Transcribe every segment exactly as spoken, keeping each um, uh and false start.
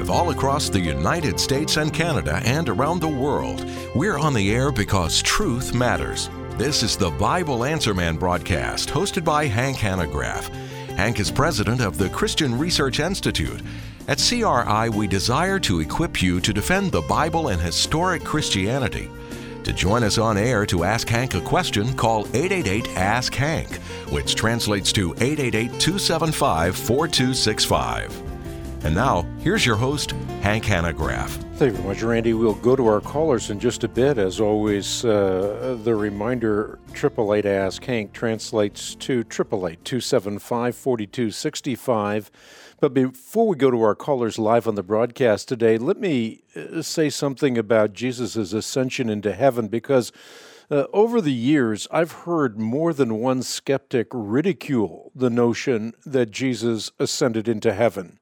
live all across the United States and Canada and around the world. We're on the air because truth matters. This is the Bible Answer Man broadcast, hosted by Hank Hanegraaff. Hank is president of the Christian Research Institute. At C R I, we desire to equip you to defend the Bible and historic Christianity. To join us on air to ask Hank a question, call eight eight eight, ask Hank, which translates to eight eight eight, two seven five, four two six five. And now, here's your host, Hank Hanegraaff. Thank you very much, Randy. We'll go to our callers in just a bit. As always, uh, the reminder, eight eight eight, ask Hank translates to eight eight eight, two seven five, four two six five. But before we go to our callers live on the broadcast today, let me uh, say something about Jesus' ascension into heaven, because uh, over the years, I've heard more than one skeptic ridicule the notion that Jesus ascended into heaven.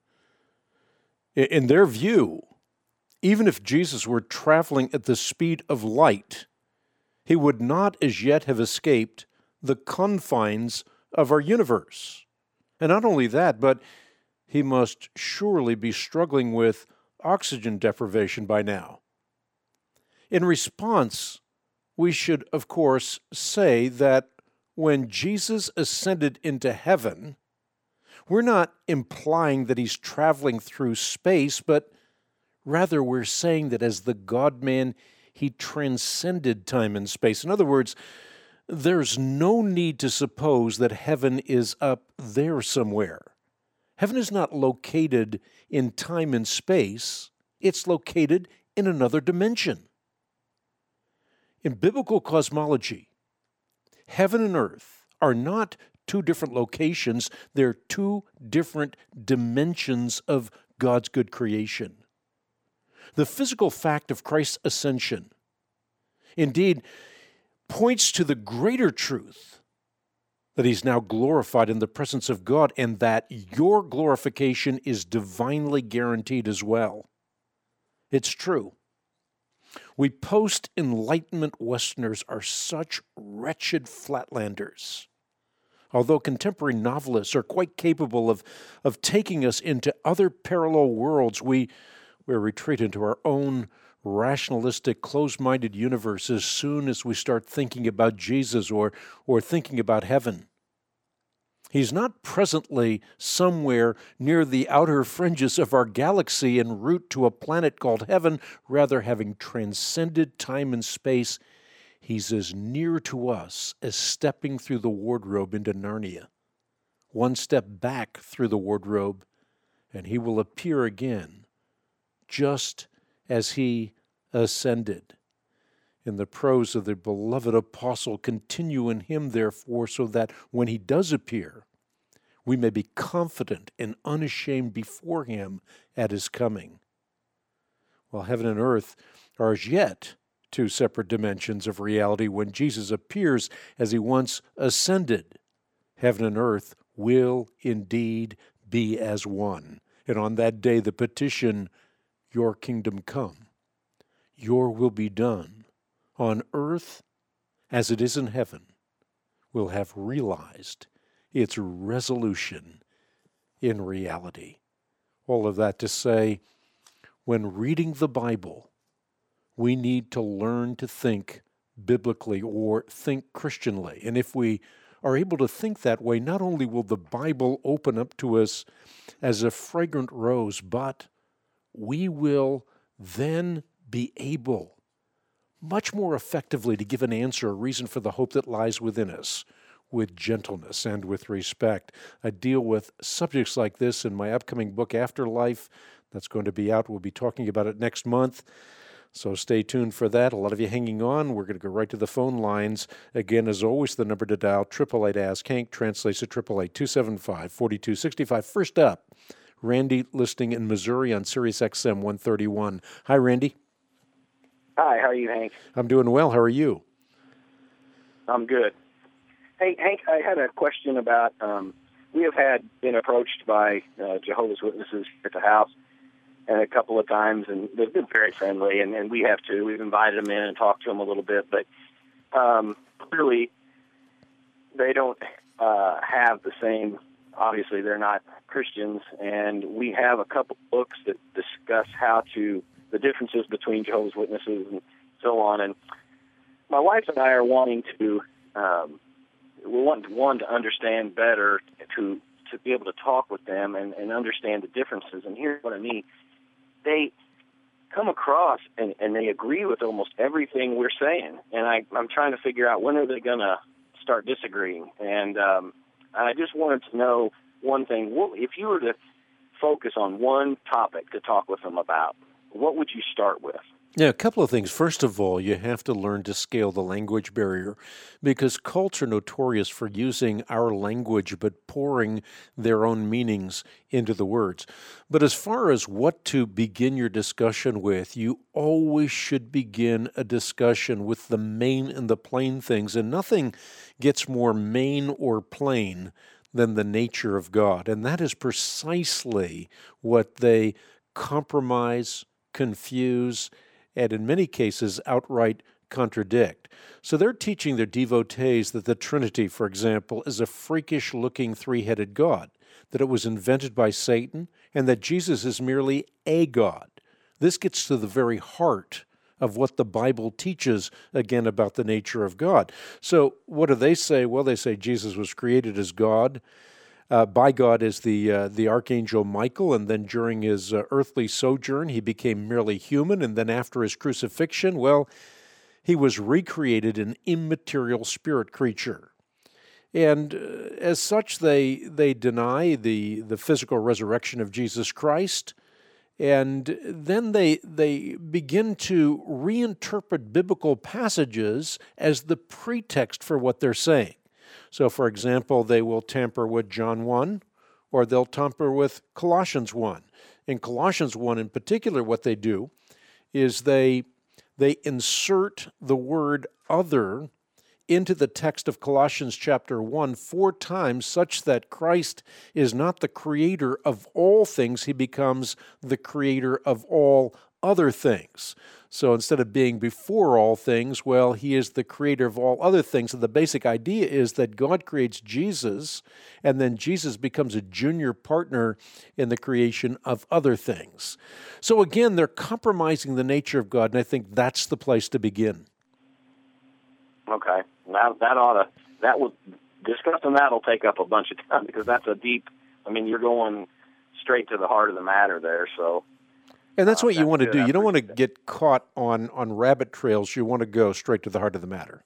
In their view, even if Jesus were traveling at the speed of light, he would not as yet have escaped the confines of our universe. And not only that, but he must surely be struggling with oxygen deprivation by now. In response, we should, of course, say that when Jesus ascended into heaven, we're not implying that he's traveling through space, but rather we're saying that as the God-man, he transcended time and space. In other words, there's no need to suppose that heaven is up there somewhere. Heaven is not located in time and space. It's located in another dimension. In biblical cosmology, heaven and earth are not two different locations. They're two different dimensions of God's good creation. The physical fact of Christ's ascension, indeed, points to the greater truth that he's now glorified in the presence of God, and that your glorification is divinely guaranteed as well. It's true. We post-Enlightenment Westerners are such wretched flatlanders. Although contemporary novelists are quite capable of, of taking us into other parallel worlds, we, we retreat into our own rationalistic, closed-minded universe as soon as we start thinking about Jesus or, or thinking about heaven. He's not presently somewhere near the outer fringes of our galaxy en route to a planet called heaven. Rather, having transcended time and space, he's as near to us as stepping through the wardrobe into Narnia. One step back through the wardrobe, and he will appear again, just as he ascended. In the prose of the beloved apostle, continue in him, therefore, so that when he does appear, we may be confident and unashamed before him at his coming. While heaven and earth are as yet two separate dimensions of reality, when Jesus appears as he once ascended, heaven and earth will indeed be as one. And on that day, the petition, your kingdom come, your will be done, on earth as it is in heaven, will have realized its resolution in reality. All of that to say, when reading the Bible, we need to learn to think biblically or think Christianly. And if we are able to think that way, not only will the Bible open up to us as a fragrant rose, but we will then be able much more effectively to give an answer, a reason for the hope that lies within us, with gentleness and with respect. I deal with subjects like this in my upcoming book, Afterlife. That's going to be out. We'll be talking about it next month. So stay tuned for that. A lot of you hanging on. We're going to go right to the phone lines. Again, as always, the number to dial, eight eight eight, ask Hank, translates to eight eight eight, two seven five, four two six five. First up, Randy listening in Missouri on Sirius X M one thirty-one. Hi, Randy. Hi, how are you, Hank? I'm doing well. How are you? I'm good. Hey, Hank, I had a question about, um, we have had been approached by uh, Jehovah's Witnesses at the house and a couple of times, and they've been very friendly, and, and we have too. We've invited them in and talked to them a little bit, but um, clearly they don't uh, have the same obviously they're not Christians, and we have a couple books that discuss how to, the differences between Jehovah's Witnesses and so on. And my wife and I are wanting to, um, we want one to understand better, to to be able to talk with them and, and understand the differences. And here's what I mean. They come across and, and they agree with almost everything we're saying. And I, I'm trying to figure out, when are they going to start disagreeing? And um, I just wanted to know one thing. What, if you were to focus on one topic to talk with them about, what would you start with? Yeah, a couple of things. First of all, you have to learn to scale the language barrier, because cults are notorious for using our language but pouring their own meanings into the words. But as far as what to begin your discussion with, you always should begin a discussion with the main and the plain things, and nothing gets more main or plain than the nature of God. And that is precisely what they compromise, confuse, and in many cases outright contradict. So they're teaching their devotees that the Trinity, for example, is a freakish-looking three-headed God, that it was invented by Satan, and that Jesus is merely a God. This gets to the very heart of what the Bible teaches, again, about the nature of God. So what do they say? Well, they say Jesus was created as God, Uh, by God as the uh, the Archangel Michael, and then during his uh, earthly sojourn, he became merely human, and then after his crucifixion, well, he was recreated an immaterial spirit creature. And uh, as such, they they deny the, the physical resurrection of Jesus Christ, and then they they begin to reinterpret biblical passages as the pretext for what they're saying. So, for example, they will tamper with John one, or they'll tamper with Colossians one. In Colossians one in particular, what they do is they they insert the word other into the text of Colossians chapter one four times, such that Christ is not the creator of all things, he becomes the creator of all other things. So instead of being before all things, well, he is the creator of all other things. And the basic idea is that God creates Jesus, and then Jesus becomes a junior partner in the creation of other things. So again, they're compromising the nature of God, and I think that's the place to begin. Okay. That, that ought to, that will, discussing that will take up a bunch of time, because that's a deep, I mean, you're going straight to the heart of the matter there, so. And that's uh, what you that's want to good. do. I You don't want to appreciate get caught on, on rabbit trails. You want to go straight to the heart of the matter.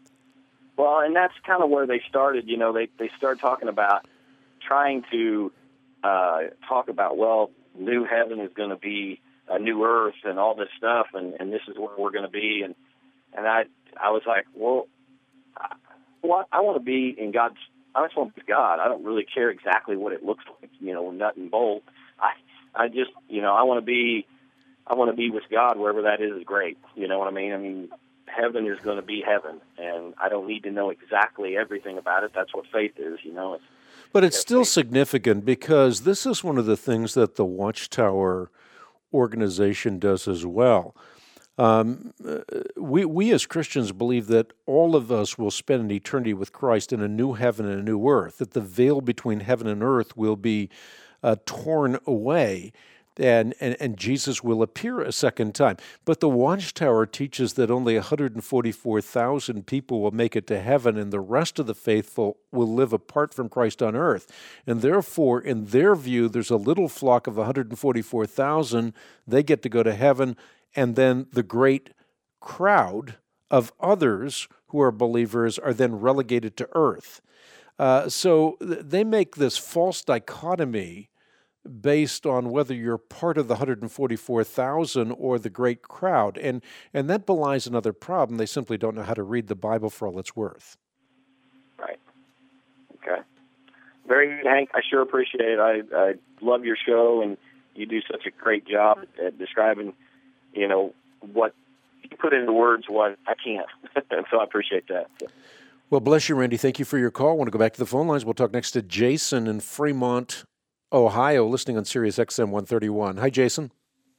Well, and that's kind of where they started. You know, they, they started talking about trying to uh, talk about, well, new heaven is going to be a new earth and all this stuff, and, and this is where we're going to be. And and I I was like, well, I, well, I want to be in God's, I just want to be God. I don't really care exactly what it looks like, you know, nut and bolt. I I just, you know, I want to be, I want to be with God wherever that is. Is great. You know what I mean? I mean, heaven is going to be heaven, and I don't need to know exactly everything about it. That's what faith is, you know. It's, but it's still faith. Significant, because this is one of the things that the Watchtower organization does as well. Um, we we as Christians believe that all of us will spend an eternity with Christ in a new heaven and a new earth, that the veil between heaven and earth will be Uh, torn away, and, and, and Jesus will appear a second time. But the Watchtower teaches that only one hundred forty-four thousand people will make it to heaven, and the rest of the faithful will live apart from Christ on earth. And therefore, in their view, there's a little flock of one hundred forty-four thousand. They get to go to heaven, and then the great crowd of others who are believers are then relegated to earth. Uh, so th- they make this false dichotomy based on whether you're part of the one hundred forty-four thousand or the great crowd. And, and that belies another problem. They simply don't know how to read the Bible for all it's worth. Right. Okay. Very good, Hank. I sure appreciate it. I, I love your show, and you do such a great job at describing, you know, what you put into words what I can't. And so I appreciate that. So. Well, bless you, Randy. Thank you for your call. I want to go back to the phone lines. We'll talk next to Jason in Fremont, Ohio, listening on Sirius X M one thirty-one. Hi, Jason.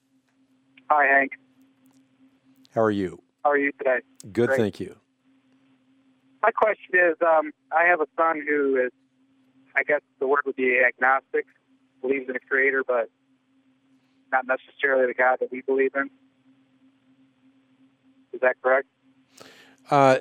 Hi, Hank. How are you? How are you today? Good, Great. Thank you. My question is, um, I have a son who is I guess the word would be agnostic, believes in a creator, but not necessarily the God that we believe in. Is that correct? Uh,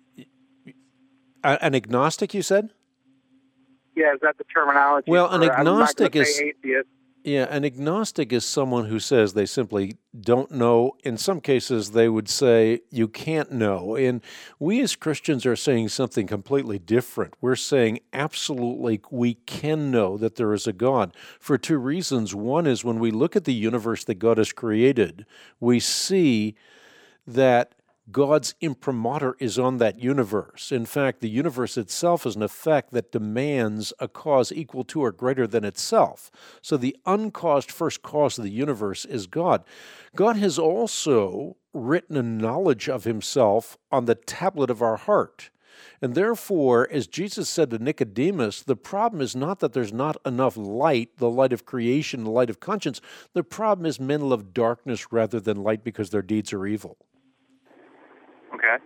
an agnostic, you said? Yeah, is that the terminology? Well, an for, agnostic I'm not is say atheist. Yeah, an agnostic is someone who says they simply don't know. In some cases, they would say you can't know. And we as Christians are saying something completely different. We're saying absolutely we can know that there is a God for two reasons. One is when we look at the universe that God has created, we see that God's imprimatur is on that universe. In fact, the universe itself is an effect that demands a cause equal to or greater than itself. So the uncaused first cause of the universe is God. God has also written a knowledge of himself on the tablet of our heart. And therefore, as Jesus said to Nicodemus, the problem is not that there's not enough light, the light of creation, the light of conscience. The problem is men love darkness rather than light because their deeds are evil. Okay.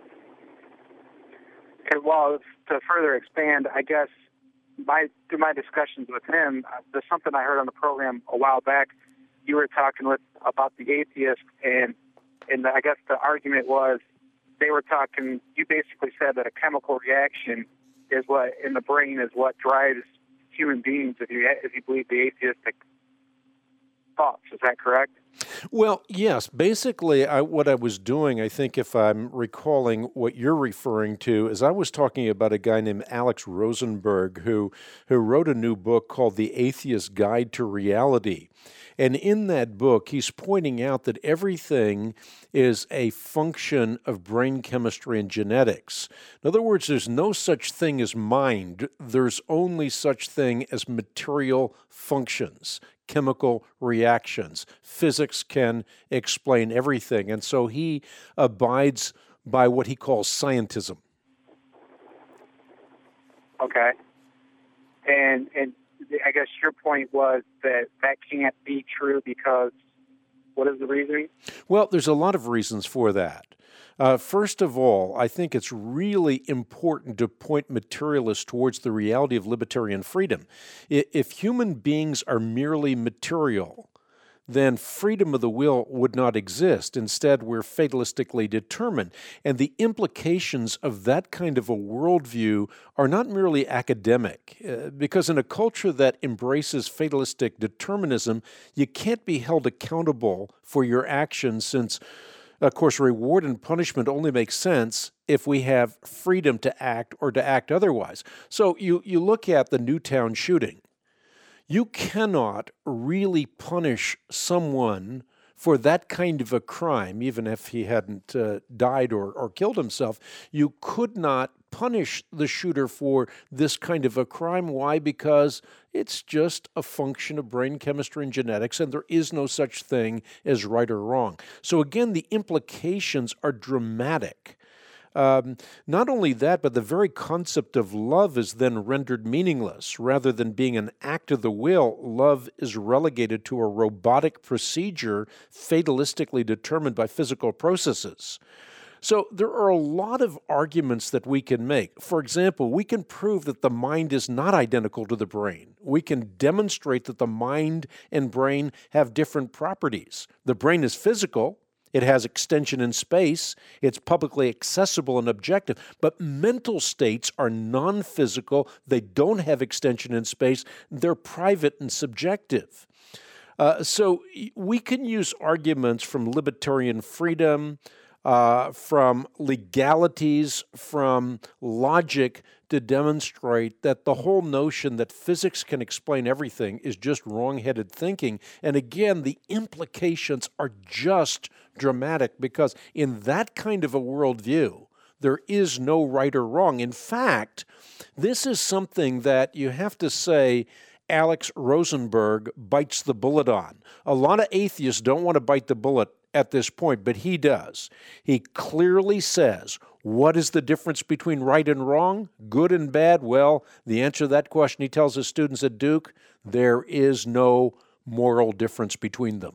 And well, to further expand, I guess my through my discussions with him, uh, there's something I heard on the program a while back. You were talking with about the atheist, and and the, I guess the argument was they were talking. You basically said that a chemical reaction is what in the brain is what drives human beings. If you if you believe the atheistic thoughts, is that correct? Well, yes. Basically, I, what I was doing, I think if I'm recalling what you're referring to, is I was talking about a guy named Alex Rosenberg who, who wrote a new book called The Atheist's Guide to Reality. And in that book, he's pointing out that everything is a function of brain chemistry and genetics. In other words, there's no such thing as mind. There's only such thing as material functions, chemical reactions. Physics can explain everything. And so he abides by what he calls scientism. Okay. And and I guess your point was that that can't be true because what is the reasoning? Well, there's a lot of reasons for that. Uh, first of all, I think it's really important to point materialists towards the reality of libertarian freedom. If human beings are merely material, then freedom of the will would not exist. Instead, we're fatalistically determined. And the implications of that kind of a worldview are not merely academic, uh, because in a culture that embraces fatalistic determinism, you can't be held accountable for your actions since, of course, reward and punishment only make sense if we have freedom to act or to act otherwise. So you, you look at the Newtown shooting. You cannot really punish someone for that kind of a crime, even if he hadn't uh, died or, or killed himself. You could not punish the shooter for this kind of a crime. Why? Because it's just a function of brain chemistry and genetics, and there is no such thing as right or wrong. So again, the implications are dramatic. Um, not only that, but the very concept of love is then rendered meaningless. Rather than being an act of the will, love is relegated to a robotic procedure fatalistically determined by physical processes. So there are a lot of arguments that we can make. For example, we can prove that the mind is not identical to the brain. We can demonstrate that the mind and brain have different properties. The brain is physical. It has extension in space. It's publicly accessible and objective. But mental states are non-physical. They don't have extension in space. They're private and subjective. Uh, so we can use arguments from libertarian freedom, uh, from legalities, from logic to demonstrate that the whole notion that physics can explain everything is just wrong-headed thinking. And again, the implications are just dramatic because in that kind of a worldview, there is no right or wrong. In fact, this is something that you have to say Alex Rosenberg bites the bullet on. A lot of atheists don't want to bite the bullet at this point, but he does. He clearly says, what is the difference between right and wrong, good and bad? Well, the answer to that question, he tells his students at Duke, there is no moral difference between them.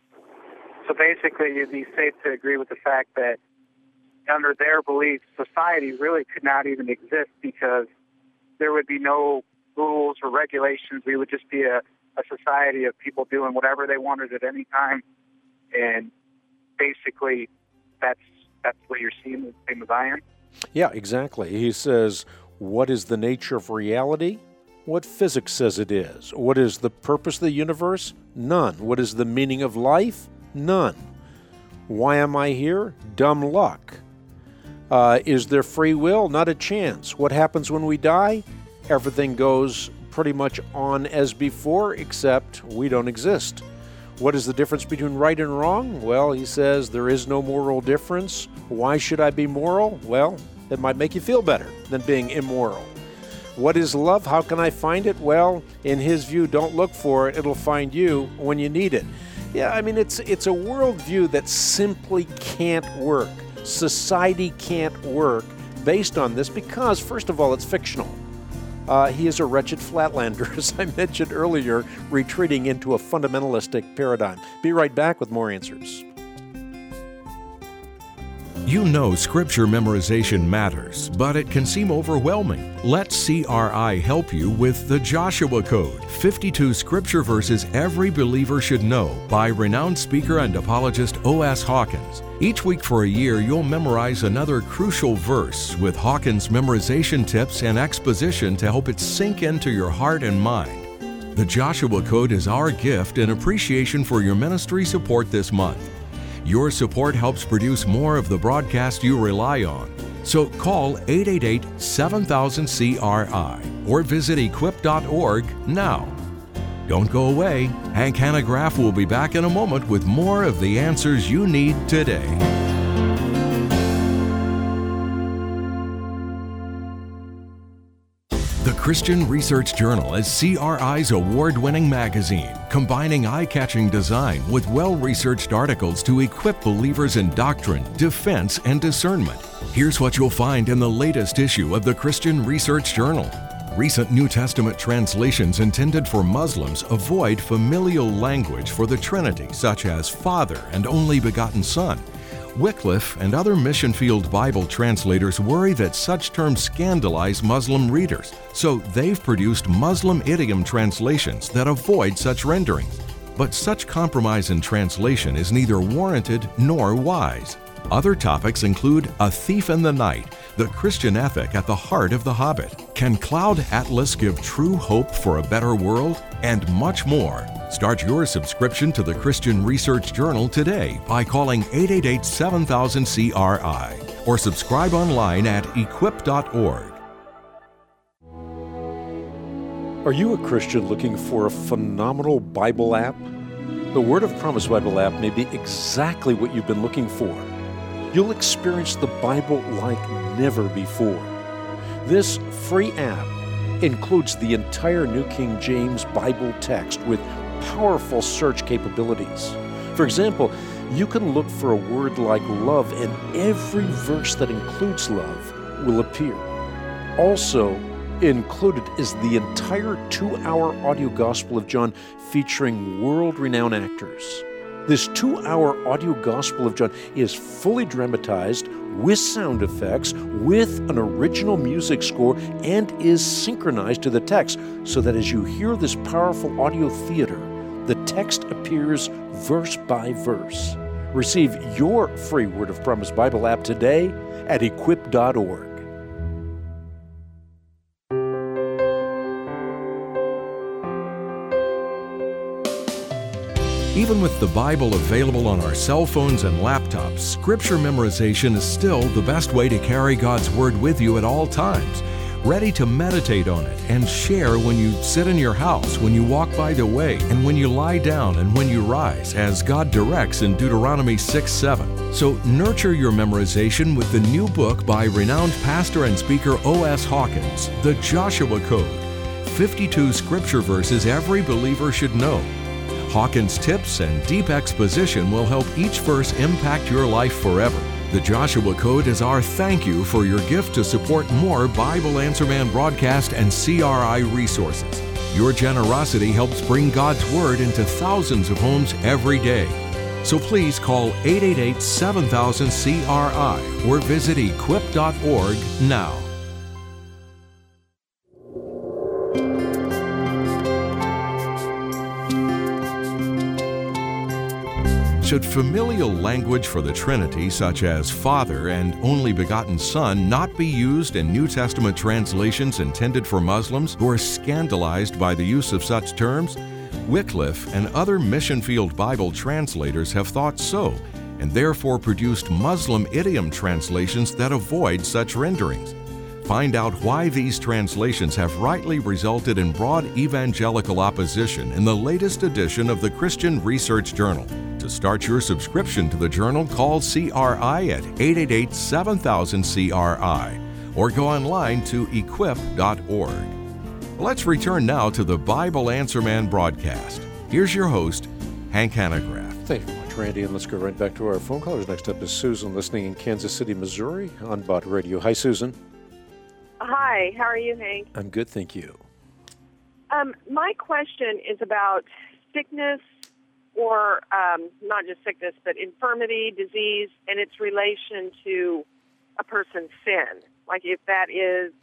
So basically, you'd be safe to agree with the fact that under their belief, society really could not even exist because there would be no rules or regulations. We would just be a, a society of people doing whatever they wanted at any time. And basically, that's that's what you're seeing the same as I am. Yeah, exactly. He says, what is the nature of reality? What physics says it is. What is the purpose of the universe? None. What is the meaning of life? None. Why am I here? Dumb luck. Uh, is there free will? Not a chance. What happens when we die? Everything goes pretty much on as before, except we don't exist. What is the difference between right and wrong? Well, he says there is no moral difference. Why should I be moral? Well, it might make you feel better than being immoral. What is love? How can I find it? Well, in his view, don't look for it. It'll find you when you need it. Yeah, I mean, it's it's a worldview that simply can't work. Society can't work based on this because, first of all, it's fictional. Uh, he is a wretched flatlander, as I mentioned earlier, retreating into a fundamentalistic paradigm. Be right back with more answers. You know Scripture memorization matters, but it can seem overwhelming. Let C R I help you with the Joshua Code, fifty-two Scripture verses every believer should know, by renowned speaker and apologist O S Hawkins. Each week for a year, you'll memorize another crucial verse with Hawkins' memorization tips and exposition to help it sink into your heart and mind. The Joshua Code is our gift in appreciation for your ministry support this month. Your support helps produce more of the broadcast you rely on. So call eight eight eight, seven thousand, C R I or visit equip dot org now. Don't go away. Hank Hanegraaff will be back in a moment with more of the answers you need today. The Christian Research Journal is C R I's award-winning magazine, combining eye-catching design with well-researched articles to equip believers in doctrine, defense, and discernment. Here's what you'll find in the latest issue of the Christian Research Journal. Recent New Testament translations intended for Muslims avoid familial language for the Trinity, such as Father and Only Begotten Son. Wycliffe and other mission field Bible translators worry that such terms scandalize Muslim readers, so they've produced Muslim idiom translations that avoid such renderings. But such compromise in translation is neither warranted nor wise. Other topics include A Thief in the Night, the Christian ethic at the heart of The Hobbit, Can Cloud Atlas give true hope for a better world? And much more. Start your subscription to the Christian Research Journal today by calling eight eight eight, seven thousand, C R I or subscribe online at equip dot org. Are you a Christian looking for a phenomenal Bible app? The Word of Promise Bible app may be exactly what you've been looking for. You'll experience the Bible like never before. This free app includes the entire New King James Bible text with powerful search capabilities. For example, you can look for a word like love, and every verse that includes love will appear. Also included is the entire two-hour audio Gospel of John featuring world-renowned actors. This two-hour audio Gospel of John is fully dramatized with sound effects, with an original music score, and is synchronized to the text so that as you hear this powerful audio theater, the text appears verse by verse. Receive your free Word of Promise Bible app today at equip dot org. Even with the Bible available on our cell phones and laptops, Scripture memorization is still the best way to carry God's Word with you at all times, ready to meditate on it and share when you sit in your house, when you walk by the way, and when you lie down and when you rise, as God directs in Deuteronomy six seven. So nurture your memorization with the new book by renowned pastor and speaker O S Hawkins, The Joshua Code, fifty-two Scripture verses every believer should know. Hawkins' tips and deep exposition will help each verse impact your life forever. The Joshua Code is our thank you for your gift to support more Bible Answer Man broadcast and C R I resources. Your generosity helps bring God's Word into thousands of homes every day. So please call eight eight eight, seven thousand, C R I or visit equip dot org now. Should familial language for the Trinity, such as Father and Only Begotten Son, not be used in New Testament translations intended for Muslims who are scandalized by the use of such terms? Wycliffe and other mission field Bible translators have thought so, and therefore produced Muslim idiom translations that avoid such renderings. Find out why these translations have rightly resulted in broad evangelical opposition in the latest edition of the Christian Research Journal. To start your subscription to the journal, call C R I at eight eight eight, seven thousand, C R I or go online to equip dot org. Let's return now to the Bible Answer Man broadcast. Here's your host, Hank Hanegraaff. Thank you very much, Randy, and let's go right back to our phone callers. Next up is Susan, listening in Kansas City, Missouri on Bott Radio. Hi, Susan. Hi, how are you, Hank? I'm good, thank you. Um, my question is about sickness, or um, not just sickness, but infirmity, disease, and its relation to a person's sin. Like if that is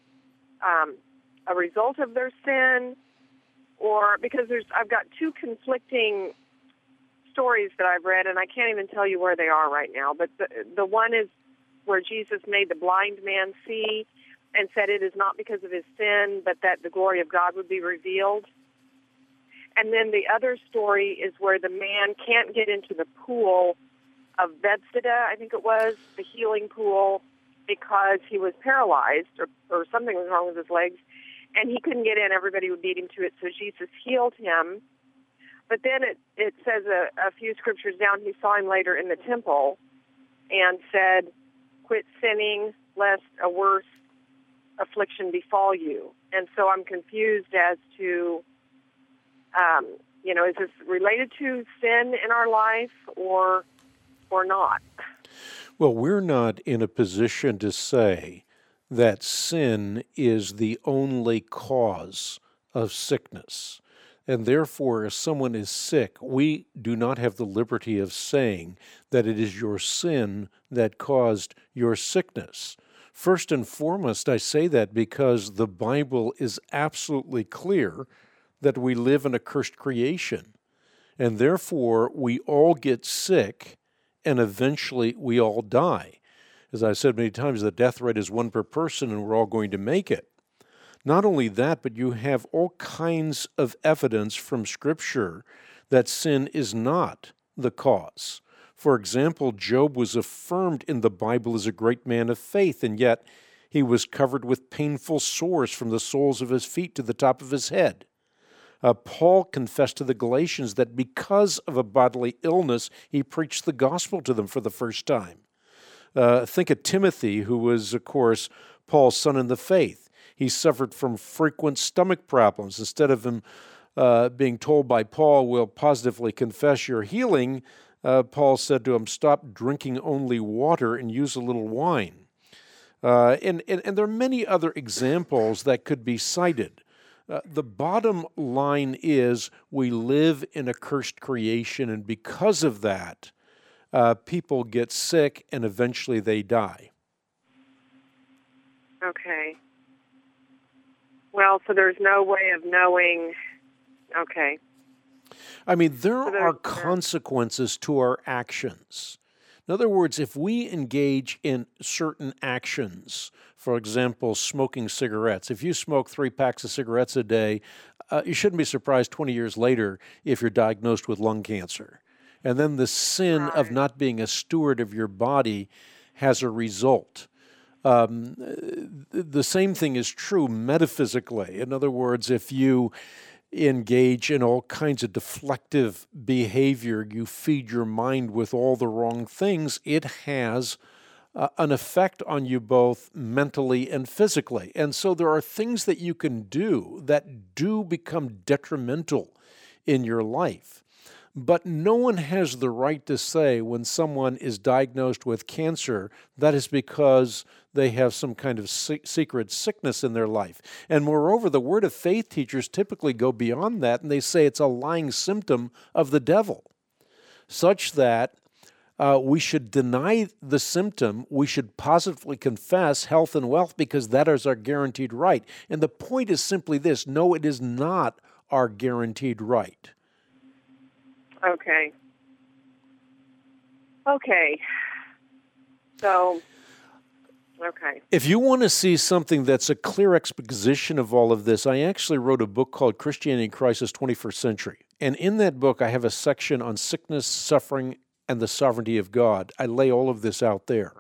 um, a result of their sin, or because there's, I've got two conflicting stories that I've read, and I can't even tell you where they are right now. But the, the one is where Jesus made the blind man see and said it is not because of his sin, but that the glory of God would be revealed. And then the other story is where the man can't get into the pool of Bethesda, I think it was, the healing pool, because he was paralyzed or, or something was wrong with his legs, and he couldn't get in. Everybody would beat him to it, so Jesus healed him. But then it, it says a, a few scriptures down, he saw him later in the temple and said, quit sinning, lest a worse affliction befall you. And so I'm confused as to, um, you know, is this related to sin in our life or or not? Well, we're not in a position to say that sin is the only cause of sickness. And therefore, if someone is sick, we do not have the liberty of saying that it is your sin that caused your sickness. First and foremost, I say that because the Bible is absolutely clear that we live in a cursed creation, and therefore we all get sick, and eventually we all die. As I've said many times, the death rate is one per person, and we're all going to make it. Not only that, but you have all kinds of evidence from Scripture that sin is not the cause. For example, Job was affirmed in the Bible as a great man of faith, and yet he was covered with painful sores from the soles of his feet to the top of his head. Uh, Paul confessed to the Galatians that because of a bodily illness, he preached the gospel to them for the first time. Uh, think of Timothy, who was, of course, Paul's son in the faith. He suffered from frequent stomach problems. Instead of him uh, being told by Paul, "We'll positively confess your healing," Uh, Paul said to him, stop drinking only water and use a little wine. Uh, and, and, and there are many other examples that could be cited. Uh, the bottom line is we live in a cursed creation, and because of that, uh, people get sick and eventually they die. Okay. Well, so there's no way of knowing. Okay. I mean, there are consequences to our actions. In other words, if we engage in certain actions, for example, smoking cigarettes, if you smoke three packs of cigarettes a day, uh, you shouldn't be surprised twenty years later if you're diagnosed with lung cancer. And then the sin Right. of not being a steward of your body has a result. Um, the same thing is true metaphysically. In other words, if you engage in all kinds of deflective behavior, you feed your mind with all the wrong things, it has uh, an effect on you both mentally and physically. And so there are things that you can do that do become detrimental in your life. But no one has the right to say when someone is diagnosed with cancer, that is because they have some kind of secret sickness in their life. And moreover, the Word of Faith teachers typically go beyond that, and they say it's a lying symptom of the devil, such that uh, we should deny the symptom. We should positively confess health and wealth because that is our guaranteed right. And the point is simply this: no, it is not our guaranteed right. Okay. Okay. So, okay. If you want to see something that's a clear exposition of all of this, I actually wrote a book called Christianity in Crisis twenty-first Century. And in that book, I have a section on sickness, suffering, and the sovereignty of God. I lay all of this out there.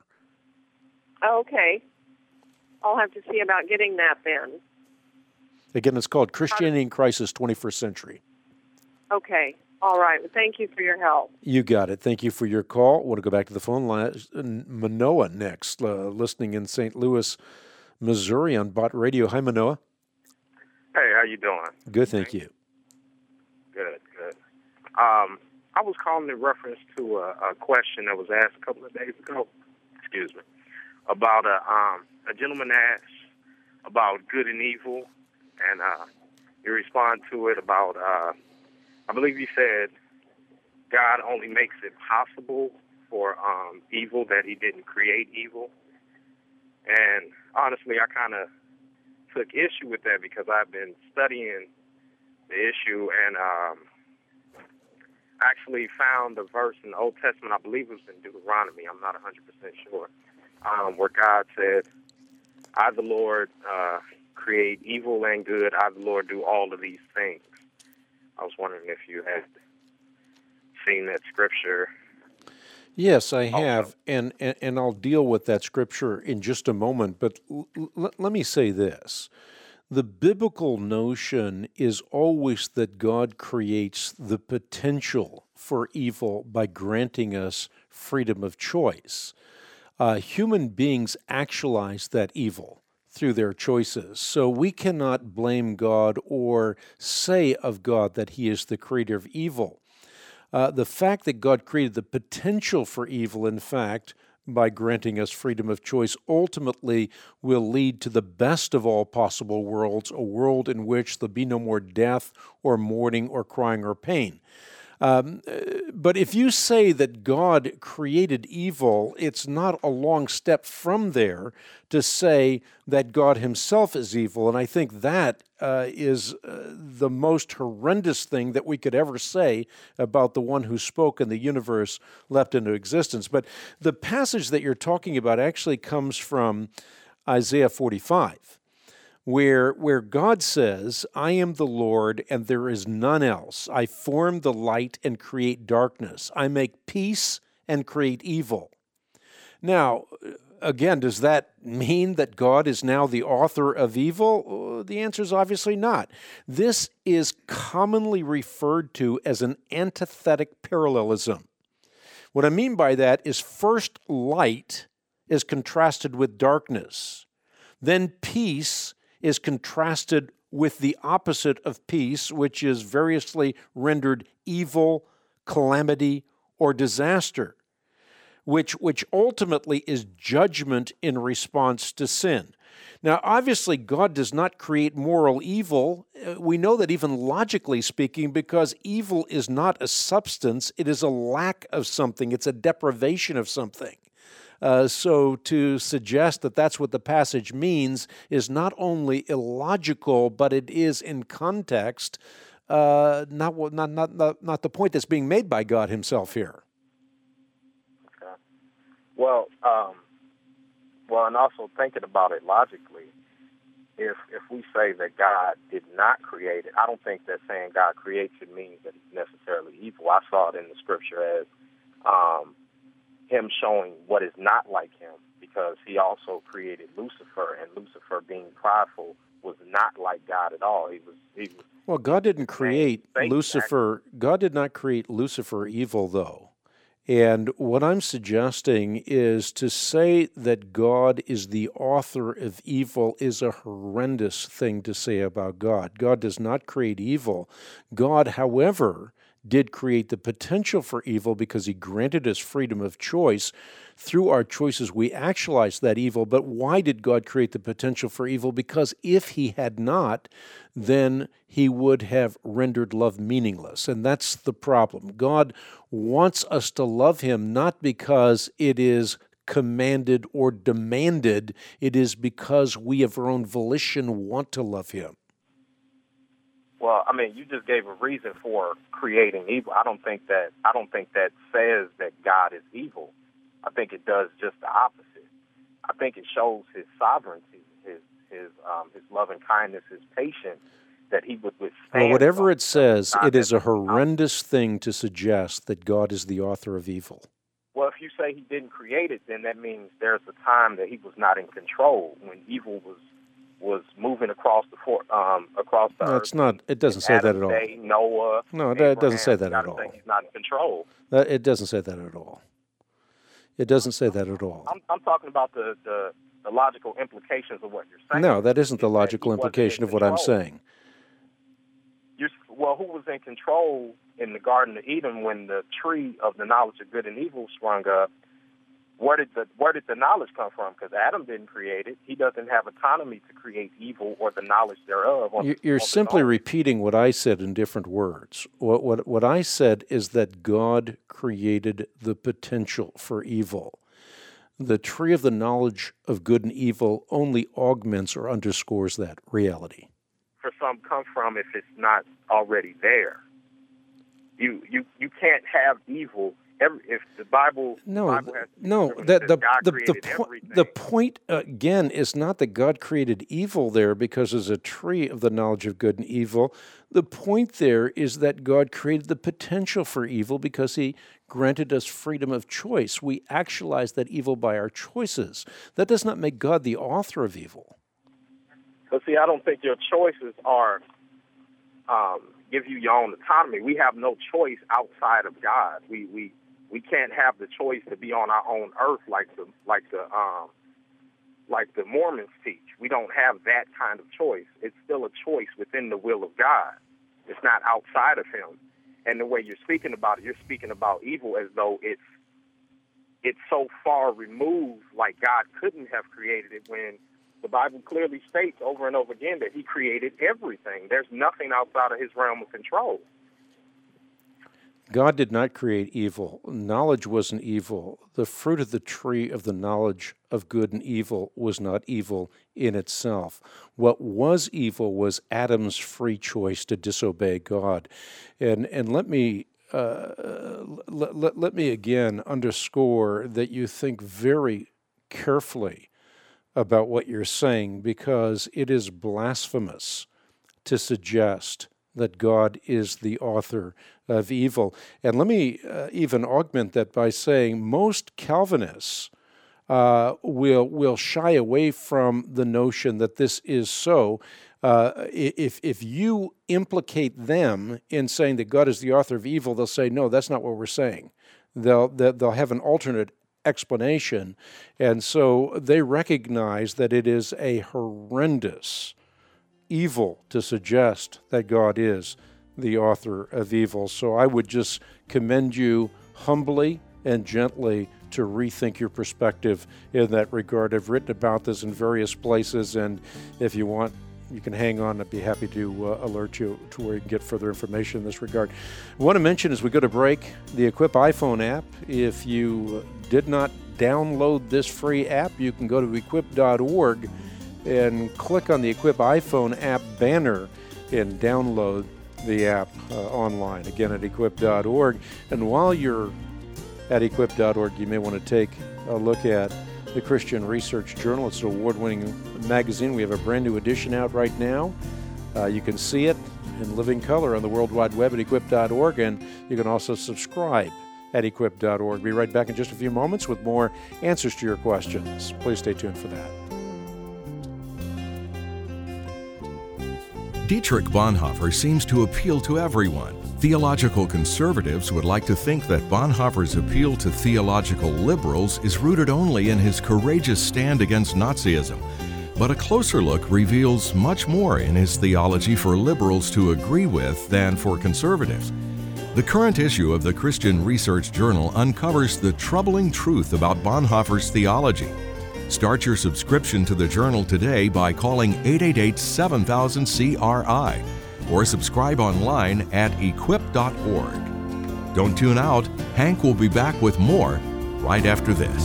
Okay. I'll have to see about getting that then. Again, it's called Christianity in Crisis twenty-first Century. Okay. All right. Well, thank you for your help. You got it. Thank you for your call. I want to go back to the phone line. Manoa next, uh, listening in Saint Louis, Missouri on Bott Radio. Hi, Manoa. Hey, how you doing? Good, thank you. Good, good. Um, I was calling in reference to a, a question that was asked a couple of days ago, excuse me, about a, um, a gentleman asked about good and evil, and uh, you respond to it about... Uh, I believe you said God only makes it possible for um, evil, that he didn't create evil. And honestly, I kind of took issue with that because I've been studying the issue and um, actually found a verse in the Old Testament, I believe it was in Deuteronomy, I'm not one hundred percent sure, um, where God said, I, the Lord, uh, create evil and good. I, the Lord, do all of these things. I was wondering if you had seen that scripture. Yes, I have, and, and, and I'll deal with that scripture in just a moment, but l- l- let me say this. The biblical notion is always that God creates the potential for evil by granting us freedom of choice. Uh, human beings actualize that evil through their choices. So we cannot blame God or say of God that he is the creator of evil. Uh, the fact that God created the potential for evil, in fact, by granting us freedom of choice, ultimately will lead to the best of all possible worlds, a world in which there'll be no more death or mourning or crying or pain. Um, but if you say that God created evil, it's not a long step from there to say that God himself is evil. And I think that uh, is uh, the most horrendous thing that we could ever say about the one who spoke and the universe leapt into existence. But the passage that you're talking about actually comes from Isaiah forty-five. Where, where God says, I am the Lord and there is none else. I form the light and create darkness. I make peace and create evil. Now, again, does that mean that God is now the author of evil? The answer is obviously not. This is commonly referred to as an antithetic parallelism. What I mean by that is first light is contrasted with darkness. Then peace is contrasted with the opposite of peace, which is variously rendered evil, calamity, or disaster, which, which ultimately is judgment in response to sin. Now, obviously, God does not create moral evil. We know that even logically speaking, because evil is not a substance, it is a lack of something, it's a deprivation of something. Uh, so to suggest that that's what the passage means is not only illogical, but it is in context uh, not, not not not not the point that's being made by God himself here. Okay. Well, um, well, and also thinking about it logically, if if we say that God did not create it, I don't think that saying God creates it means that he's necessarily evil. I saw it in the scripture as um, him showing what is not like him, because he also created Lucifer, and Lucifer, being prideful, was not like God at all. He was. He was well, God didn't create Lucifer. That. God did not create Lucifer evil, though. And what I'm suggesting is to say that God is the author of evil is a horrendous thing to say about God. God does not create evil. God, however, did create the potential for evil because he granted us freedom of choice. Through our choices, we actualize that evil. But why did God create the potential for evil? Because if he had not, then he would have rendered love meaningless. And that's the problem. God wants us to love him not because it is commanded or demanded. It is because we of our own volition want to love him. Well, Well, I mean, you just gave a reason for creating evil. I don't think that I don't think that says that God is evil. I think it does just the opposite. I think it shows his sovereignty, his his um, his loving kindness, his patience, that he would withstand. Well, whatever it says, it is a horrendous thing to suggest that God is the author of evil. Well, if you say he didn't create it, then that means there's a time that he was not in control when evil was was moving across the for, um, across the no, earth. It's not. It doesn't say that at all. Day, Noah. No, Abraham, it doesn't say that at all. He's not in control. That, it doesn't say that at all. It doesn't say that at all. I'm, I'm talking about the, the, the logical implications of what you're saying. No, that isn't the Is logical implication of what I'm saying. You're, well, who was in control in the Garden of Eden when the tree of the knowledge of good and evil sprung up? Where did the where did the knowledge come from? Because Adam didn't create it. He doesn't have autonomy to create evil or the knowledge thereof. On, You're on simply repeating what I said in different words. What, what what I said is that God created the potential for evil. The tree of the knowledge of good and evil only augments or underscores that reality. For some come from if it's not already there. You you you can't have evil. Every, if the Bible, no, the Bible has no, that the God the created the, po- everything. the point again is not that God created evil there because there's a tree of the knowledge of good and evil. The point there is that God created the potential for evil because he granted us freedom of choice. We actualize that evil by our choices. That does not make God the author of evil. But see, I don't think your choices are um, give you your own autonomy. We have no choice outside of God. We we. We can't have the choice to be on our own earth like the like the um, like the Mormons teach. We don't have that kind of choice. It's still a choice within the will of God. It's not outside of him. And the way you're speaking about it, you're speaking about evil as though it's it's so far removed, like God couldn't have created it, when the Bible clearly states over and over again that he created everything. There's nothing outside of his realm of control. God did not create evil. Knowledge wasn't evil. The fruit of the tree of the knowledge of good and evil was not evil in itself. What was evil was Adam's free choice to disobey God. And and let me uh, let, let, let me again underscore that you think very carefully about what you're saying, because it is blasphemous to suggest that God is the author of evil. And let me uh, even augment that by saying most Calvinists uh, will will shy away from the notion that this is so. Uh, if if you implicate them in saying that God is the author of evil, they'll say, no, that's not what we're saying. They'll they'll have an alternate explanation, and so they recognize that it is a horrendous evil to suggest that God is the author of evil. So I would just commend you humbly and gently to rethink your perspective in that regard. I've written about this in various places, and if you want, you can hang on. I'd be happy to uh, alert you to where you can get further information in this regard. I want to mention as we go to break, the Equip iPhone app. If you did not download this free app, you can go to equip dot org and click on the Equip iPhone app banner and download the app uh, online, again at equip dot org. And while you're at equip dot org, you may want to take a look at the Christian Research Journal. It's an award-winning magazine. We have a brand new edition out right now. Uh, you can see it in living color on the World Wide Web at equip dot org, and you can also subscribe at equip dot org. Be right back in just a few moments with more answers to your questions. Please stay tuned for that. Dietrich Bonhoeffer seems to appeal to everyone. Theological conservatives would like to think that Bonhoeffer's appeal to theological liberals is rooted only in his courageous stand against Nazism. But a closer look reveals much more in his theology for liberals to agree with than for conservatives. The current issue of the Christian Research Journal uncovers the troubling truth about Bonhoeffer's theology. Start your subscription to the journal today by calling eight eight eight, seven thousand, C R I or subscribe online at equip dot org. Don't tune out. Hank will be back with more right after this.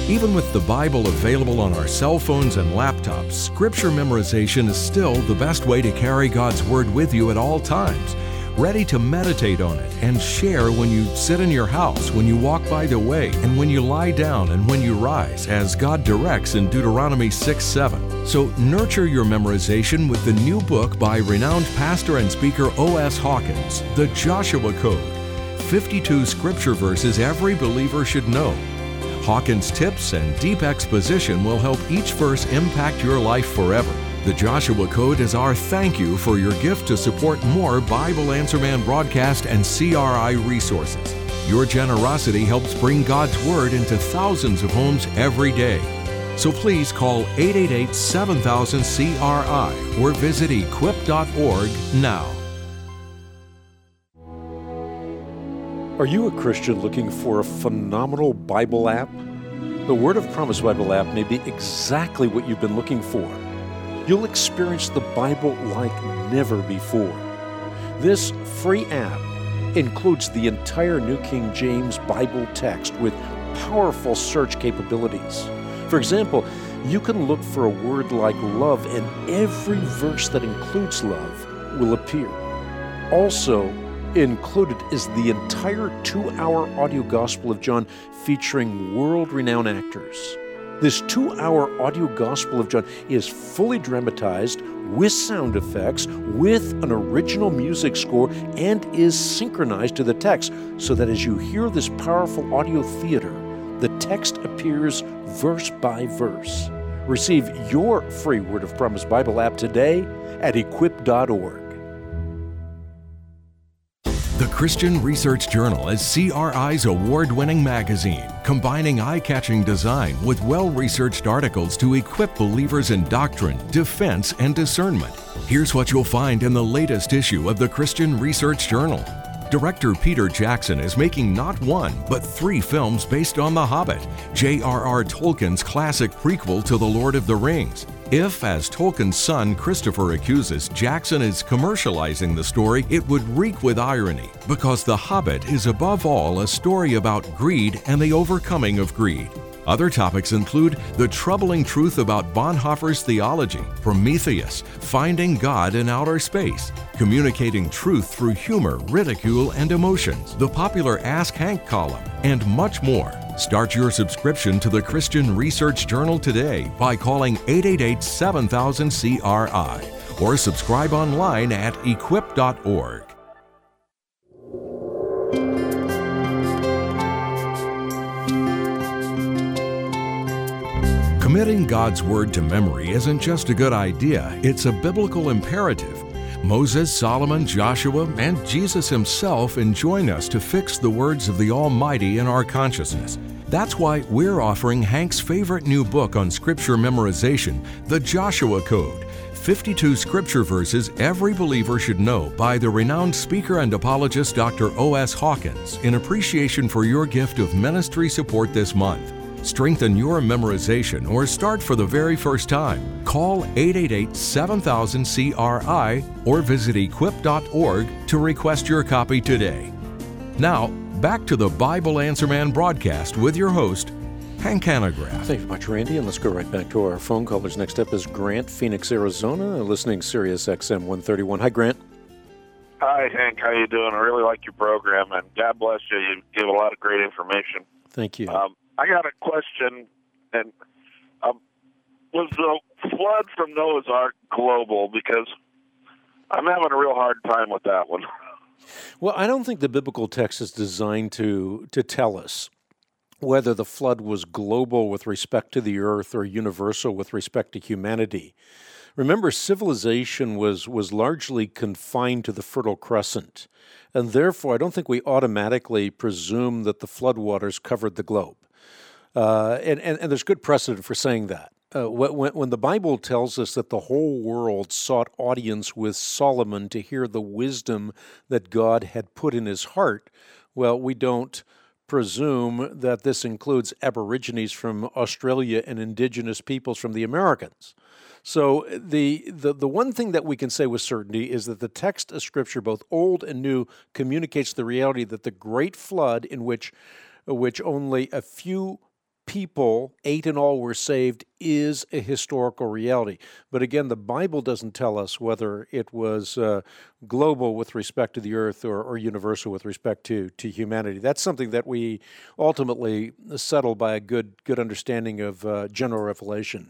Even with the Bible available on our cell phones and laptops, Scripture memorization is still the best way to carry God's Word with you at all times, ready to meditate on it and share when you sit in your house, when you walk by the way, and when you lie down and when you rise, as God directs in Deuteronomy six seven. So nurture your memorization with the new book by renowned pastor and speaker O S Hawkins, The Joshua Code, fifty-two Scripture verses every believer should know. Hawkins' tips and deep exposition will help each verse impact your life forever. The Joshua Code is our thank you for your gift to support more Bible Answer Man broadcast and C R I resources. Your generosity helps bring God's Word into thousands of homes every day. So please call eight eight eight, seven thousand, C R I or visit equip dot org now. Are you a Christian looking for a phenomenal Bible app? The Word of Promise Bible app may be exactly what you've been looking for. You'll experience the Bible like never before. This free app includes the entire New King James Bible text with powerful search capabilities. For example, you can look for a word like love, and every verse that includes love will appear. Also included is the entire two-hour audio Gospel of John featuring world-renowned actors. This two-hour audio Gospel of John is fully dramatized with sound effects, with an original music score, and is synchronized to the text so that as you hear this powerful audio theater, the text appears verse by verse. Receive your free Word of Promise Bible app today at equip dot org. The Christian Research Journal is C R I's award-winning magazine, combining eye-catching design with well-researched articles to equip believers in doctrine, defense, and discernment. Here's what you'll find in the latest issue of the Christian Research Journal. Director Peter Jackson is making not one, but three films based on The Hobbit, J R R Tolkien's classic prequel to The Lord of the Rings. If, as Tolkien's son Christopher accuses, Jackson is commercializing the story, it would reek with irony, because The Hobbit is above all a story about greed and the overcoming of greed. Other topics include the troubling truth about Bonhoeffer's theology, Prometheus, finding God in outer space, communicating truth through humor, ridicule, and emotions, the popular Ask Hank column, and much more. Start your subscription to the Christian Research Journal today by calling eight eight eight, seven thousand, C R I or subscribe online at equip dot org. Committing God's Word to memory isn't just a good idea, it's a biblical imperative. Moses, Solomon, Joshua, and Jesus himself enjoin us to fix the words of the Almighty in our consciousness. That's why we're offering Hank's favorite new book on Scripture memorization, The Joshua Code, fifty-two Scripture verses every believer should know by the renowned speaker and apologist Doctor O S Hawkins in appreciation for your gift of ministry support this month. Strengthen your memorization or start for the very first time. Call eight eight eight, seven thousand, C R I or visit equip dot org to request your copy today. Now, back to the Bible Answer Man broadcast with your host, Hank Hanegraaff. Thank you much, Randy, and let's go right back to our phone callers. Next up is Grant, Phoenix, Arizona, listening Sirius X M one thirty-one. Hi, Grant. Hi, Hank. How you doing? I really like your program, and God bless you. You give a lot of great information. Thank you. Um, I got a question, and um, was the flood from Noah's Ark global? Because I'm having a real hard time with that one. Well, I don't think the biblical text is designed to to tell us whether the flood was global with respect to the earth or universal with respect to humanity. Remember, civilization was, was largely confined to the Fertile Crescent, and therefore I don't think we automatically presume that the floodwaters covered the globe. Uh, and, and, and there's good precedent for saying that. Uh, when, when the Bible tells us that the whole world sought audience with Solomon to hear the wisdom that God had put in his heart, well, we don't presume that this includes Aborigines from Australia and indigenous peoples from the Americas. So the, the, the one thing that we can say with certainty is that the text of Scripture, both Old and New, communicates the reality that the great flood in which, which only a few people, eight in all, were saved is a historical reality. But again, the Bible doesn't tell us whether it was uh, global with respect to the earth or, or universal with respect to, to humanity. That's something that we ultimately settle by a good good understanding of uh, general revelation.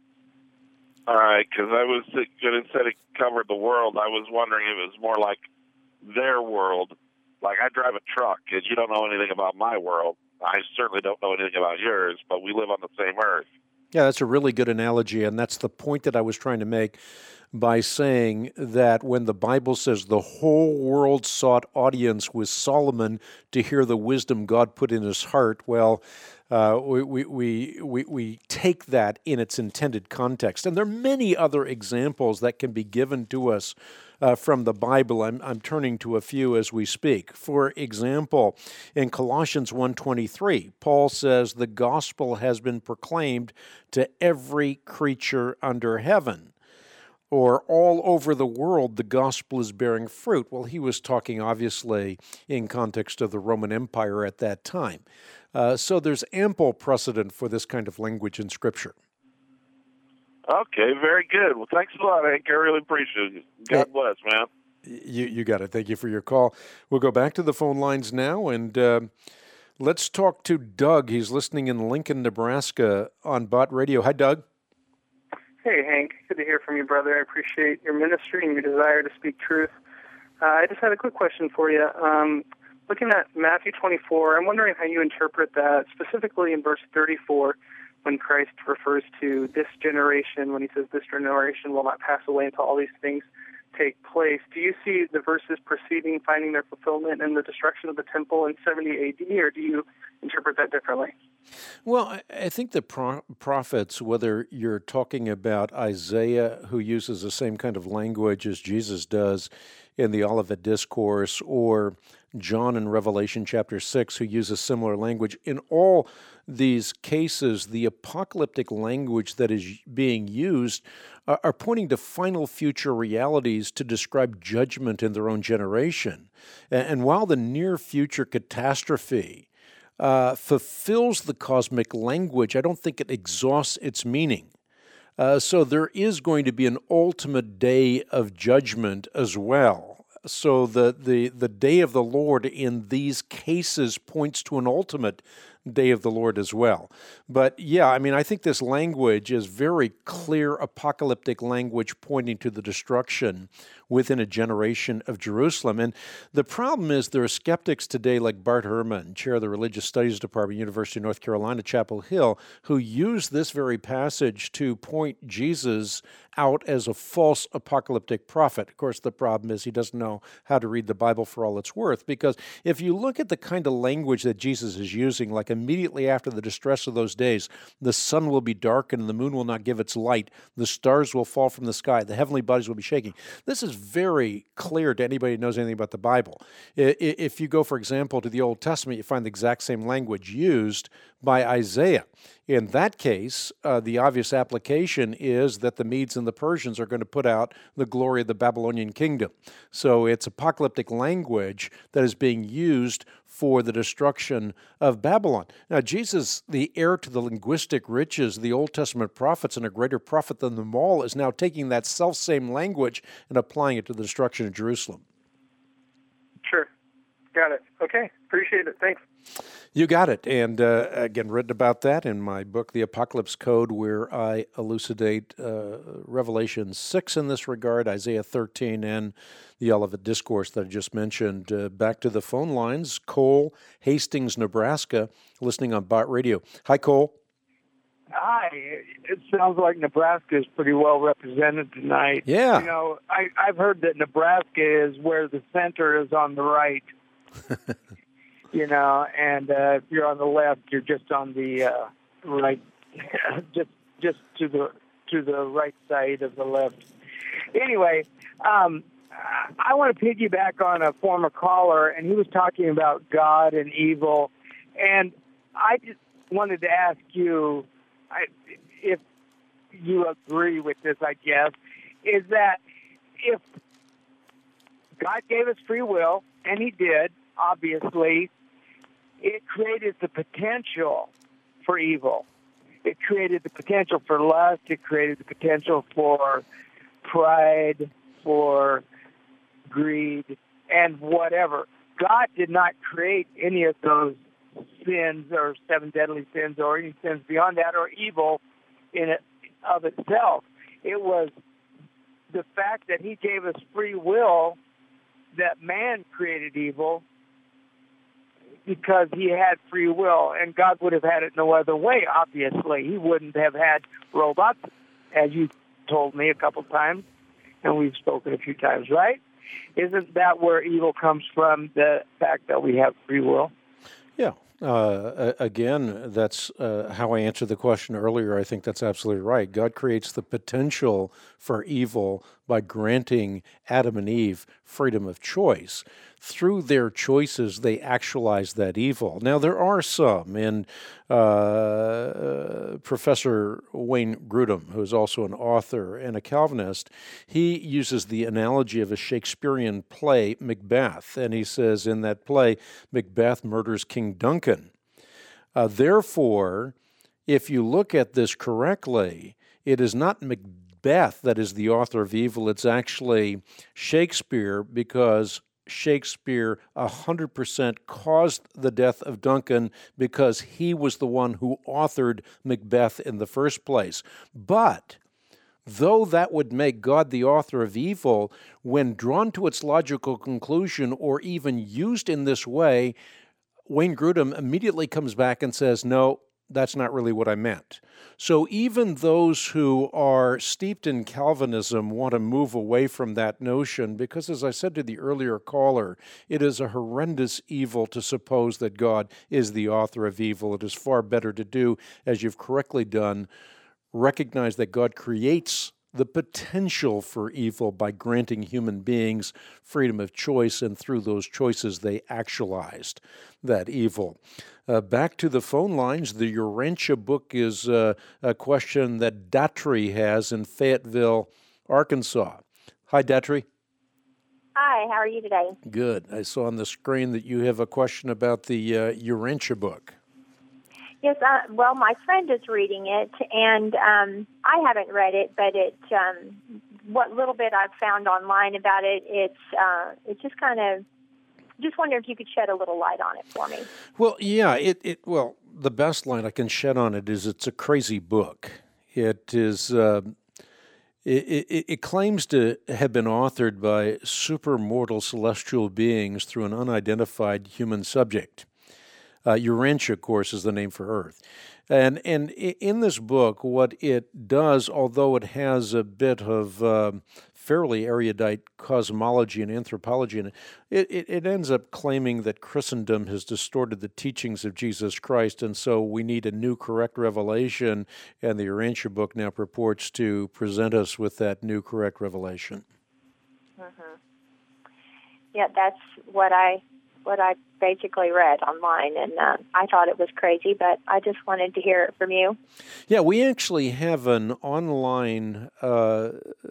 All right, because I was going to say it covered the world. I was wondering if it was more like their world. Like I drive a truck, and you don't know anything about my world. I certainly don't know anything about yours, but we live on the same earth. Yeah, that's a really good analogy, and that's the point that I was trying to make by saying that when the Bible says the whole world sought audience with Solomon to hear the wisdom God put in his heart, well, uh, we, we, we, we, we take that in its intended context. And there are many other examples that can be given to us Uh, from the Bible. I'm, I'm turning to a few as we speak. For example, in Colossians one twenty-three, Paul says the gospel has been proclaimed to every creature under heaven, or all over the world the gospel is bearing fruit. Well, he was talking obviously in context of the Roman Empire at that time. Uh, so there's ample precedent for this kind of language in Scripture. Okay, very good. Well, thanks a lot, Hank. I really appreciate it. God bless, man. You you got it. Thank you for your call. We'll go back to the phone lines now, and uh, let's talk to Doug. He's listening in Lincoln, Nebraska on Bott Radio. Hi, Doug. Hey, Hank. Good to hear from you, brother. I appreciate your ministry and your desire to speak truth. Uh, I just had a quick question for you. Um, looking at Matthew twenty-four, I'm wondering how you interpret that, specifically in verse thirty-four, when Christ refers to this generation, when he says this generation will not pass away until all these things take place. Do you see the verses preceding finding their fulfillment in the destruction of the temple in seventy A D, or do you interpret that differently? Well, I think the pro- prophets, whether you're talking about Isaiah, who uses the same kind of language as Jesus does in the Olivet Discourse, or John in Revelation chapter six, who uses similar language, in all these cases, the apocalyptic language that is being used uh, are pointing to final future realities to describe judgment in their own generation. And, and while the near future catastrophe uh, fulfills the cosmic language, I don't think it exhausts its meaning. Uh, so there is going to be an ultimate day of judgment as well. So the, the, the day of the Lord in these cases points to an ultimate day of the Lord as well. But yeah, I mean, I think this language is very clear apocalyptic language pointing to the destruction within a generation of Jerusalem. And the problem is there are skeptics today like Bart Ehrman, chair of the Religious Studies Department, University of North Carolina, Chapel Hill, who use this very passage to point Jesus out as a false apocalyptic prophet. Of course, the problem is he doesn't know how to read the Bible for all it's worth, because if you look at the kind of language that Jesus is using, like immediately after the distress of those days, the sun will be darkened and the moon will not give its light, the stars will fall from the sky, the heavenly bodies will be shaking. This is very clear to anybody who knows anything about the Bible. If you go, for example, to the Old Testament, you find the exact same language used by Isaiah. In that case, uh, the obvious application is that the Medes and the Persians are going to put out the glory of the Babylonian kingdom. So it's apocalyptic language that is being used for the destruction of Babylon. Now, Jesus, the heir to the linguistic riches of the Old Testament prophets and a greater prophet than them all, is now taking that self-same language and applying it to the destruction of Jerusalem. Sure. Got it. Okay. Appreciate it. Thanks. You got it. And uh, again, written about that in my book, The Apocalypse Code, where I elucidate uh, Revelation six in this regard, Isaiah thirteen, and the Olivet Discourse that I just mentioned. Uh, back to the phone lines. Cole, Hastings, Nebraska, listening on Bott Radio. Hi, Cole. Hi. It sounds like Nebraska is pretty well represented tonight. Yeah. You know, I, I've heard that Nebraska is where the center is on the right. You know, and uh, if you're on the left, you're just on the uh, right, just just to the to the right side of the left. Anyway, um, I want to piggyback on a former caller, and he was talking about God and evil, and I just wanted to ask you I, if you agree with this. I guess is that if God gave us free will, and He did, obviously, it created the potential for evil. It created the potential for lust. It created the potential for pride, for greed, and whatever. God did not create any of those sins or seven deadly sins or any sins beyond that or evil in it of itself. It was the fact that he gave us free will that man created evil because he had free will, and God would have had it no other way, obviously. He wouldn't have had robots, as you told me a couple times, and we've spoken a few times, right? Isn't that where evil comes from, the fact that we have free will? Yeah. Uh, again, that's uh, how I answered the question earlier. I think that's absolutely right. God creates the potential for evil by granting Adam and Eve freedom of choice. Through their choices, they actualize that evil. Now, there are some, and uh, uh, Professor Wayne Grudem, who is also an author and a Calvinist, he uses the analogy of a Shakespearean play, Macbeth, and he says in that play, Macbeth murders King Duncan. Uh, therefore, if you look at this correctly, it is not Macbeth that is the author of evil, it's actually Shakespeare, because Shakespeare one hundred percent caused the death of Duncan because he was the one who authored Macbeth in the first place. But though that would make God the author of evil, when drawn to its logical conclusion or even used in this way, Wayne Grudem immediately comes back and says, no, that's not really what I meant. So even those who are steeped in Calvinism want to move away from that notion because, as I said to the earlier caller, it is a horrendous evil to suppose that God is the author of evil. It is far better to do, as you've correctly done, recognize that God creates the potential for evil by granting human beings freedom of choice, and through those choices they actualized that evil. Uh, back to the phone lines, the Urantia book is uh, a question that Datri has in Fayetteville, Arkansas. Hi, Datri. Hi, how are you today? Good. I saw on the screen that you have a question about the uh, Urantia book. Yes, uh, well, my friend is reading it, and um, I haven't read it, but it, um, what little bit I've found online about it, it's uh, it's just kind of, just wonder if you could shed a little light on it for me. Well, yeah, it, it well, the best light I can shed on it is it's a crazy book. It is, uh, it, it, it claims to have been authored by supermortal celestial beings through an unidentified human subject. Uh, Urantia, of course, is the name for Earth. And and in this book, what it does, although it has a bit of uh, fairly erudite cosmology and anthropology in it, it, it ends up claiming that Christendom has distorted the teachings of Jesus Christ, and so we need a new correct revelation, and the Urantia book now purports to present us with that new correct revelation. Mm-hmm. Yeah, that's what I... what I basically read online, and uh, I thought it was crazy, but I just wanted to hear it from you. Yeah, we actually have an online, uh,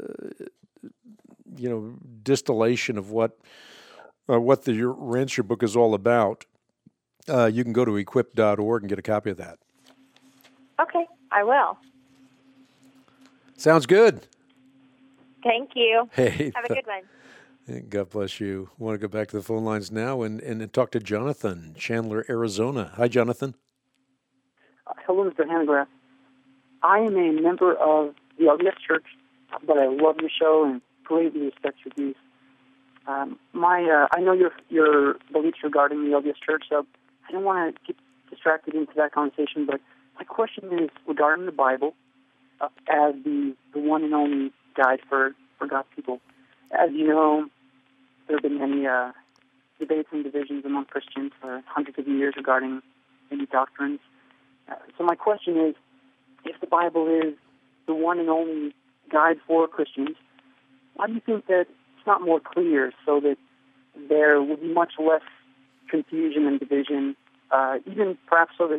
you know, distillation of what uh, what the Urantia book is all about. Uh, you can go to equip dot org and get a copy of that. Okay, I will. Sounds good. Thank you. Hey, have a good one. God bless you. I want to go back to the phone lines now and, and talk to Jonathan, Chandler, Arizona. Hi, Jonathan. Uh, hello, Mister Hanegraaff. I am a member of the L D S Church, but I love your show and greatly respect your views. Um, my, uh, I know your your beliefs regarding the L D S Church, so I don't want to get distracted into that conversation, but my question is regarding the Bible uh, as the, the one and only guide for, for God's people. As you know, there have been many uh, debates and divisions among Christians for hundreds of years regarding many doctrines. Uh, so my question is, if the Bible is the one and only guide for Christians, why do you think that it's not more clear so that there will be much less confusion and division, uh, even perhaps so that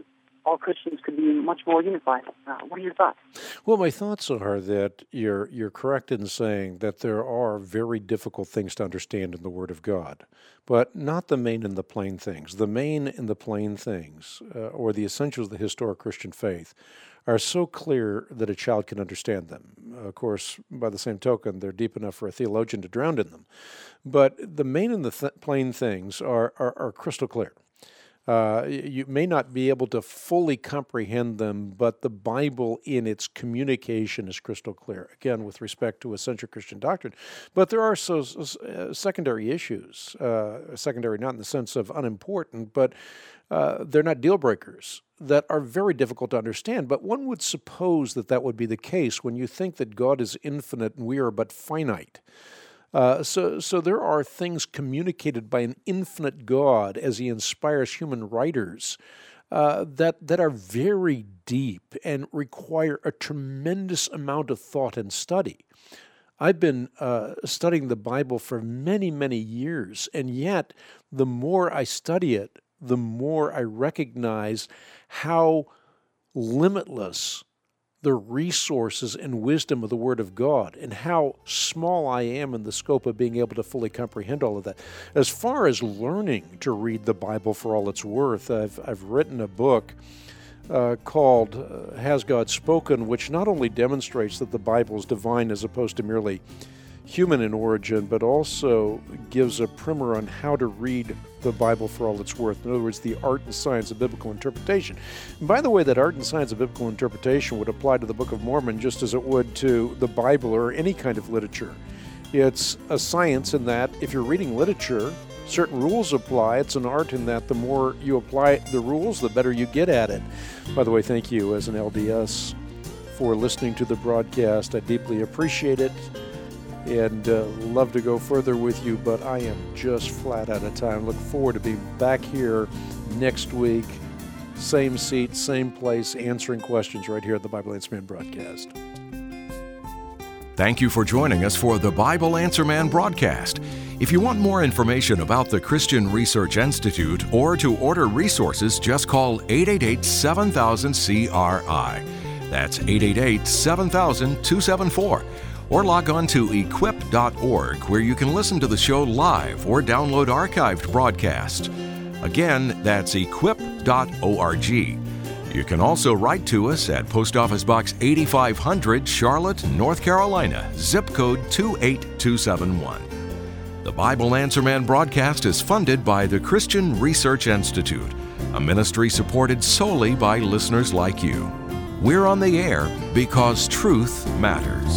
all Christians could be much more unified. Uh, what are your thoughts? Well, my thoughts are that you're you're correct in saying that there are very difficult things to understand in the Word of God, but not the main and the plain things. The main and the plain things, uh, or the essentials of the historic Christian faith, are so clear that a child can understand them. Of course, by the same token, they're deep enough for a theologian to drown in them. But the main and the th- plain things are, are, are crystal clear. Uh, you may not be able to fully comprehend them, but the Bible in its communication is crystal clear, again, with respect to essential Christian doctrine. But there are so, uh, secondary issues, uh, secondary not in the sense of unimportant, but uh, they're not deal breakers, that are very difficult to understand. But one would suppose that that would be the case when you think that God is infinite and we are but finite. Uh, so, so there are things communicated by an infinite God as He inspires human writers uh, that that are very deep and require a tremendous amount of thought and study. I've been uh, studying the Bible for many, many years, and yet the more I study it, the more I recognize how limitless the resources and wisdom of the Word of God, and how small I am in the scope of being able to fully comprehend all of that. As far as learning to read the Bible for all it's worth, I've, I've written a book uh, called uh, Has God Spoken?, which not only demonstrates that the Bible is divine as opposed to merely human in origin, but also gives a primer on how to read the Bible for all it's worth. In other words, the art and science of biblical interpretation. And by the way, that art and science of biblical interpretation would apply to the Book of Mormon just as it would to the Bible or any kind of literature. It's a science in that if you're reading literature, certain rules apply. It's an art in that the more you apply the rules, the better you get at it. By the way, thank you as an L D S for listening to the broadcast. I deeply appreciate it. And uh, love to go further with you, but I am just flat out of time. Look forward to being back here next week. Same seat, same place, answering questions right here at the Bible Answer Man broadcast. Thank you for joining us for the Bible Answer Man broadcast. If you want more information about the Christian Research Institute or to order resources, just call eight eight eight, seven thousand, C R I. That's eight eight eight, seven thousand, two seven four. Or log on to equip dot org, where you can listen to the show live or download archived broadcasts. Again, that's equip dot org. You can also write to us at Post Office Box eighty-five hundred, Charlotte, North Carolina, zip code two eight two seven one. The Bible Answer Man broadcast is funded by the Christian Research Institute, a ministry supported solely by listeners like you. We're on the air because truth matters.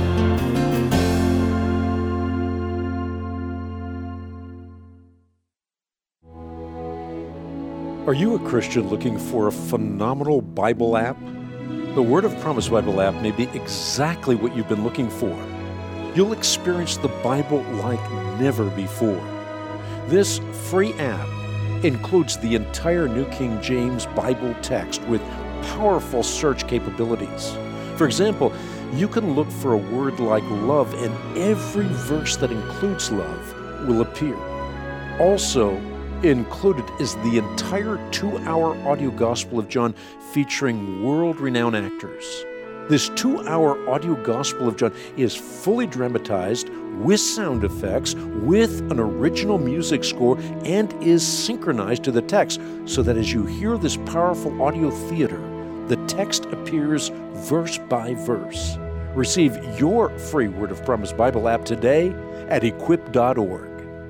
Are you a Christian looking for a phenomenal Bible app? The Word of Promise Bible app may be exactly what you've been looking for. You'll experience the Bible like never before. This free app includes the entire New King James Bible text with powerful search capabilities. For example, you can look for a word like love, and every verse that includes love will appear. Also, included is the entire two-hour audio Gospel of John featuring world-renowned actors. This two-hour audio Gospel of John is fully dramatized with sound effects, with an original music score, and is synchronized to the text so that as you hear this powerful audio theater, the text appears verse by verse. Receive your free Word of Promise Bible app today at equip dot org.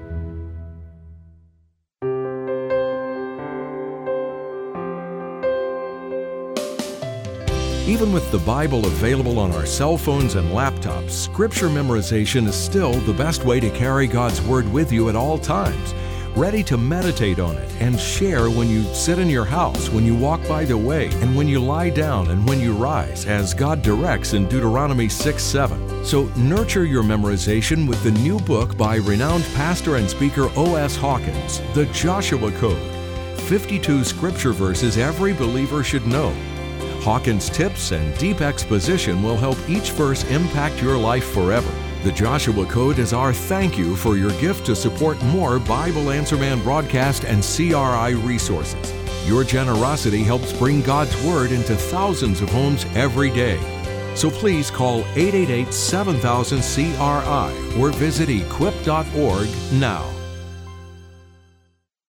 Even with the Bible available on our cell phones and laptops, Scripture memorization is still the best way to carry God's Word with you at all times, ready to meditate on it and share when you sit in your house, when you walk by the way, and when you lie down and when you rise, as God directs in Deuteronomy six seven. So nurture your memorization with the new book by renowned pastor and speaker O S Hawkins, The Joshua Code, fifty-two Scripture verses every believer should know. Hawkins' tips and deep exposition will help each verse impact your life forever. The Joshua Code is our thank you for your gift to support more Bible Answer Man broadcast and C R I resources. Your generosity helps bring God's Word into thousands of homes every day. So please call eight eight eight, seven thousand, C R I or visit equip dot org now.